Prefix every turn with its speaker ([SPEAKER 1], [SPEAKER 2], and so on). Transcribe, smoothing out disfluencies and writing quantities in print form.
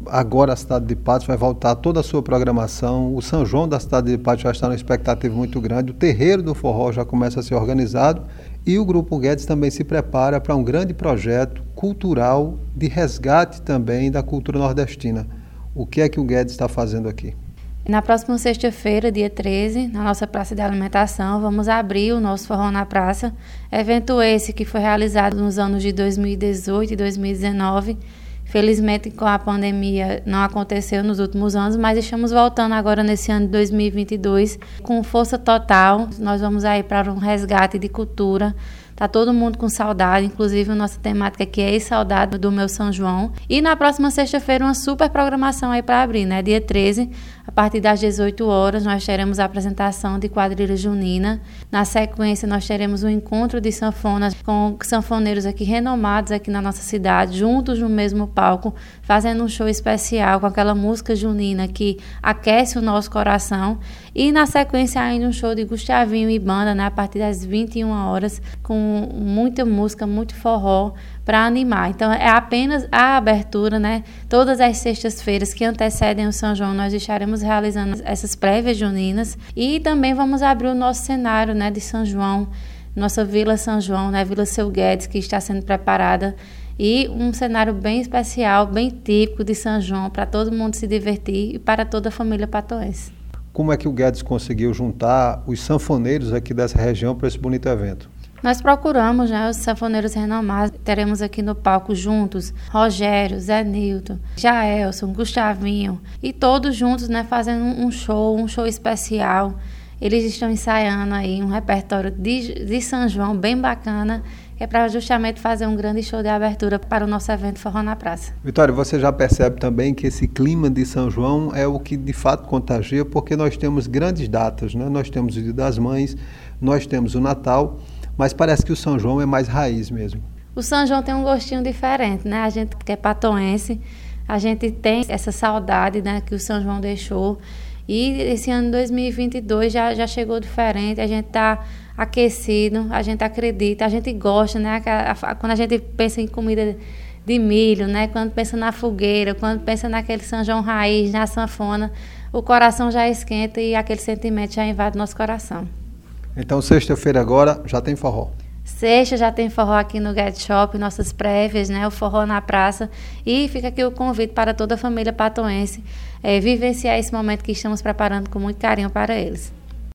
[SPEAKER 1] agora a cidade de Patos vai voltar toda a sua programação, o São João da cidade de Patos já está numa expectativa muito grande, o terreiro do forró já começa a ser organizado e o Grupo Guedes também se prepara para um grande projeto cultural de resgate também da cultura nordestina. O que é que o Guedes está fazendo aqui?
[SPEAKER 2] Na próxima sexta-feira, dia 13, na nossa Praça de Alimentação, vamos abrir o nosso Forró na Praça. Evento esse que foi realizado nos anos de 2018 e 2019. Felizmente, com a pandemia, não aconteceu nos últimos anos, mas estamos voltando agora nesse ano de 2022 com força total. Nós vamos aí para um resgate de cultura. Tá todo mundo com saudade, inclusive a nossa temática aqui é saudade do meu São João. E na próxima sexta-feira uma super programação aí para abrir, né? Dia 13, a partir das 18 horas, nós teremos a apresentação de quadrilha junina. Na sequência, nós teremos um encontro de sanfonas com sanfoneiros aqui renomados aqui na nossa cidade, juntos no mesmo palco, fazendo um show especial com aquela música junina que aquece o nosso coração. E na sequência ainda um show de Gustavinho e banda, né? A partir das 21 horas, com muita música, muito forró para animar. Então é apenas a abertura, né? Todas as sextas-feiras que antecedem o São João nós estaremos realizando essas prévias juninas e também vamos abrir o nosso cenário, né, de São João, nossa Vila São João, né, Vila Seu Guedes, que está sendo preparada e um cenário bem especial, bem típico de São João para todo mundo se divertir e para toda a família patoense.
[SPEAKER 1] Como é que o Guedes conseguiu juntar os sanfoneiros aqui dessa região para esse bonito evento?
[SPEAKER 2] Nós procuramos, né, os sanfoneiros renomados. Teremos aqui no palco juntos Rogério, Zé Nilton, Jaelson, Gustavinho e todos juntos, né, fazendo um show especial. Eles estão ensaiando aí um repertório de São João bem bacana, que é para justamente fazer um grande show de abertura para o nosso evento Forró na Praça.
[SPEAKER 1] Vitória, você já percebe também que esse clima de São João é o que de fato contagia, porque nós temos grandes datas, né? Nós temos o Dia das Mães, nós temos o Natal, mas parece que o São João é mais raiz mesmo.
[SPEAKER 2] O São João tem um gostinho diferente, né? A gente que é patoense, a gente tem essa saudade, né, que o São João deixou. E esse ano 2022 já chegou diferente, a gente está aquecido, a gente acredita, a gente gosta, né? Quando a gente pensa em comida de milho, né? Quando pensa na fogueira, quando pensa naquele São João raiz, na sanfona, o coração já esquenta e aquele sentimento já invade nosso coração.
[SPEAKER 1] Então, sexta-feira agora já tem forró.
[SPEAKER 2] Sexta já tem forró aqui no Guedes Shop, nossas prévias, né? O Forró na Praça. E fica aqui o convite para toda a família patoense vivenciar esse momento que estamos preparando com muito carinho para eles.